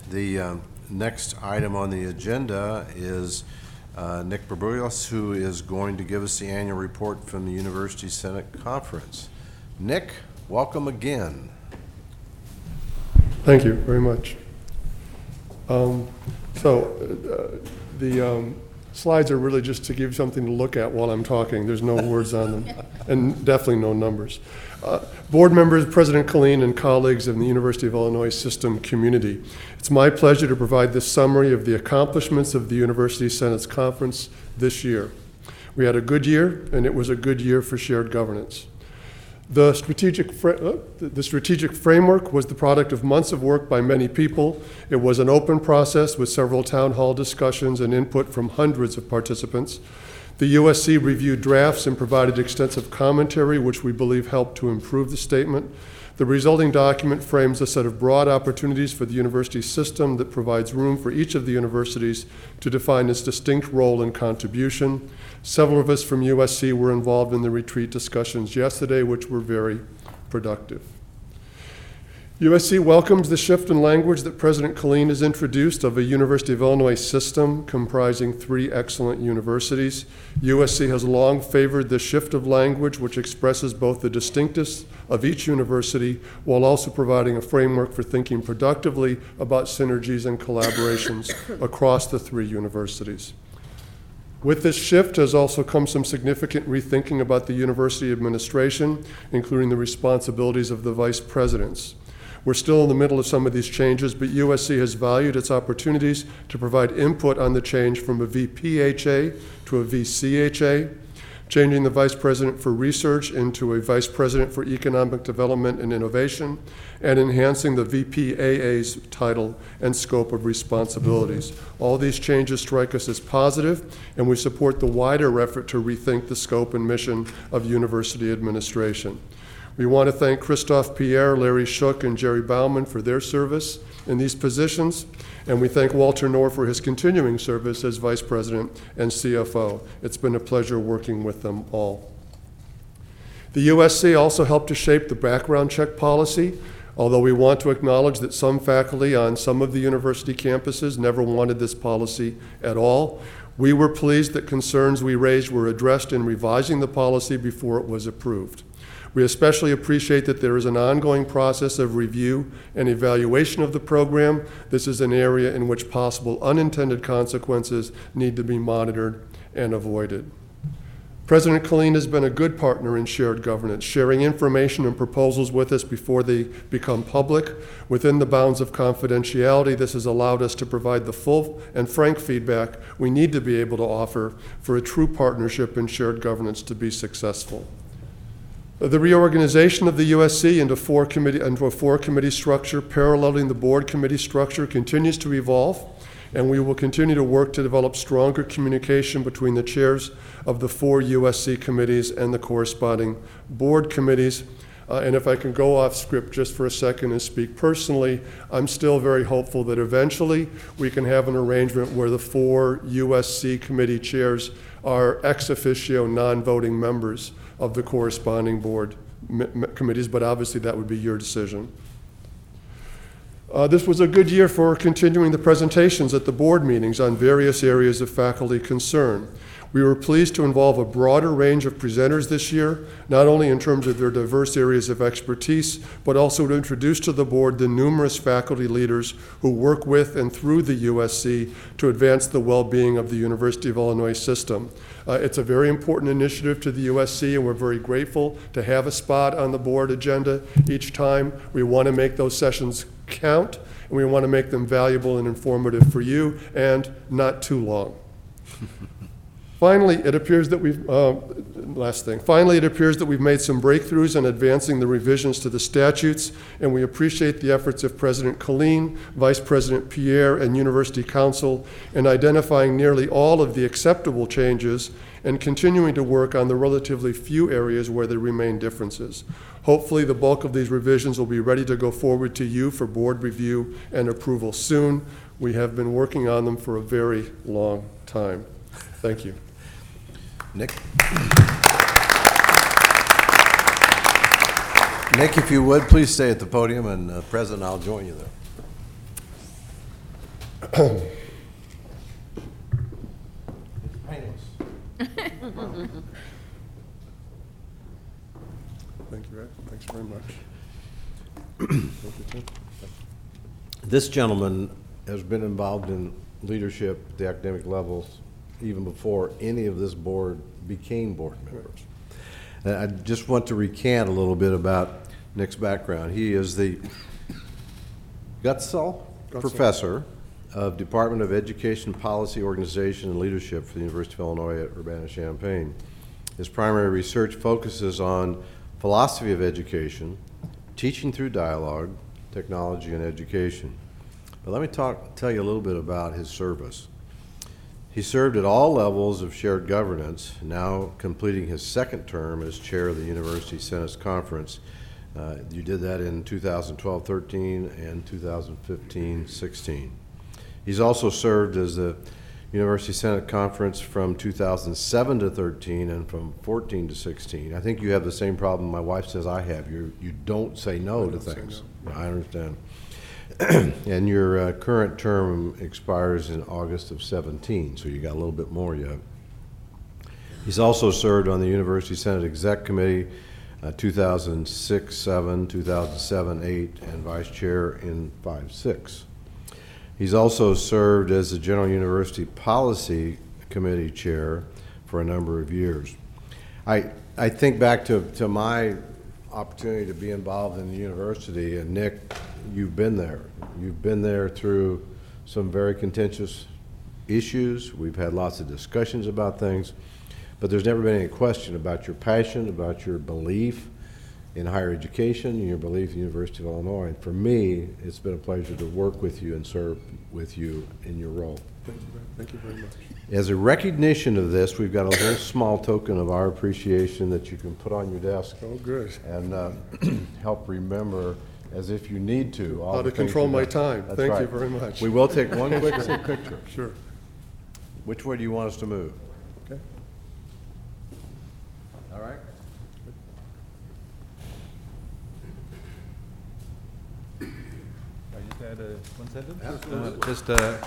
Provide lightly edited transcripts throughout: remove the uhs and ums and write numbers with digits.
The next item on the agenda is Nick Berbulios, who is going to give us the annual report from the University Senate Conference. Nick, welcome again. Thank you very much. The slides are really just to give something to look at while I'm talking. There's no words on them, and definitely no numbers. Board members, President Killeen, and colleagues of the University of Illinois System community, it's my pleasure to provide this summary of the accomplishments of the University Senate's Conference this year. We had a good year, and it was a good year for shared governance. The strategic framework was the product of months of work by many people. It was an open process with several town hall discussions and input from hundreds of participants. The USC reviewed drafts and provided extensive commentary, which we believe helped to improve the statement. The resulting document frames a set of broad opportunities for the university system that provides room for each of the universities to define its distinct role and contribution. Several of us from USC were involved in the retreat discussions yesterday, which were very productive. USC welcomes the shift in language that President Killeen has introduced of a University of Illinois system comprising 3 excellent universities. USC has long favored this shift of language, which expresses both the distinctiveness of each university while also providing a framework for thinking productively about synergies and collaborations across the 3 universities. With this shift has also come some significant rethinking about the university administration, including the responsibilities of the vice presidents. We're still in the middle of some of these changes, but USC has valued its opportunities to provide input on the change from a VPHA to a VCHA, changing the vice president for research into a vice president for economic development and innovation, and enhancing the VPAA's title and scope of responsibilities. All these changes strike us as positive, and we support the wider effort to rethink the scope and mission of university administration. We want to thank Christophe Pierre, Larry Shook, and Jerry Bauman for their service in these positions, and we thank Walter Knorr for his continuing service as Vice President and CFO. It's been a pleasure working with them all. The USC also helped to shape the background check policy, although we want to acknowledge that some faculty on some of the university campuses never wanted this policy at all. We were pleased that concerns we raised were addressed in revising the policy before it was approved. We especially appreciate that there is an ongoing process of review and evaluation of the program. This is an area in which possible unintended consequences need to be monitored and avoided. President Killeen has been a good partner in shared governance, sharing information and proposals with us before they become public. Within the bounds of confidentiality, this has allowed us to provide the full and frank feedback we need to be able to offer for a true partnership in shared governance to be successful. The reorganization of the USC into a four-committee structure paralleling the board committee structure continues to evolve, and we will continue to work to develop stronger communication between the chairs of the 4 USC committees and the corresponding board committees. And if I can go off script just for a second and speak personally, I'm still very hopeful that eventually we can have an arrangement where the 4 USC committee chairs are ex officio non-voting members of the corresponding board committees, but obviously that would be your decision. This was a good year for continuing the presentations at the board meetings on various areas of faculty concern. We were pleased to involve a broader range of presenters this year, not only in terms of their diverse areas of expertise, but also to introduce to the board the numerous faculty leaders who work with and through the USC to advance the well-being of the University of Illinois system. It's a very important initiative to the USC, and we're very grateful to have a spot on the board agenda each time. We want to make those sessions count, and we want to make them valuable and informative for you, and not too long. Finally, it appears that we've made some breakthroughs in advancing the revisions to the statutes, and we appreciate the efforts of President Killeen, Vice President Pierre, and University Council in identifying nearly all of the acceptable changes and continuing to work on the relatively few areas where there remain differences. Hopefully, the bulk of these revisions will be ready to go forward to you for board review and approval soon. We have been working on them for a very long time. Thank you. Nick? Nick, if you would, please stay at the podium, and President, I'll join you there. Thank you, Ed. Thanks very much. Thank you, Tim. This gentleman has been involved in leadership at the academic levels even before any of this board became board members. And I just want to recant a little bit about Nick's background. He is the Gutzel Professor of Department of Education Policy, Organization, and Leadership for the University of Illinois at Urbana-Champaign. His primary research focuses on philosophy of education, teaching through dialogue, technology, and education. But let me tell you a little bit about his service. He served at all levels of shared governance, now completing his second term as chair of the University Senate's Conference. You did that in 2012-13 and 2015-16. He's also served as the University Senate Conference from 2007 to 13 and from 14 to 16. I think you have the same problem my wife says I have. You don't say no to things. No. I understand. And your current term expires in August of 17, so you got a little bit more yet. He's also served on the University Senate Exec Committee 2006-7, 2007-8, and vice chair in 5-6. He's also served as the General University Policy Committee chair for a number of years. I think back to my opportunity to be involved in the university, and Nick, you've been there. You've been there through some very contentious issues. We've had lots of discussions about things, but there's never been any question about your passion, about your belief in higher education, and your belief in the University of Illinois. And for me, it's been a pleasure to work with you and serve with you in your role. Thank you very much. As a recognition of this, we've got a little small token of our appreciation that you can put on your desk. Oh, good. And help remember, as if you need to. How to control my time. Thank you very much. We will take one quick picture. Sure. Which way do you want us to move? Okay. All right. I just add one sentence? Absolutely.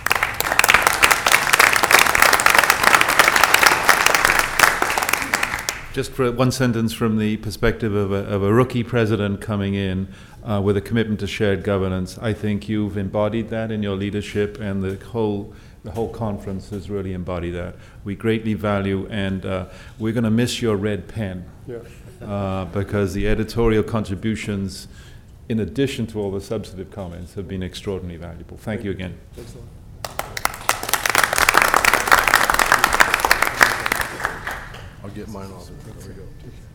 Just for one sentence from the perspective of a rookie president coming in with a commitment to shared governance. I think you've embodied that in your leadership, and the whole conference has really embodied that. We greatly value, and we're going to miss your red pen. Yeah. Because the editorial contributions, in addition to all the substantive comments, have been extraordinarily valuable. Thank you again. Thanks a lot. I'll get mine off. There we go.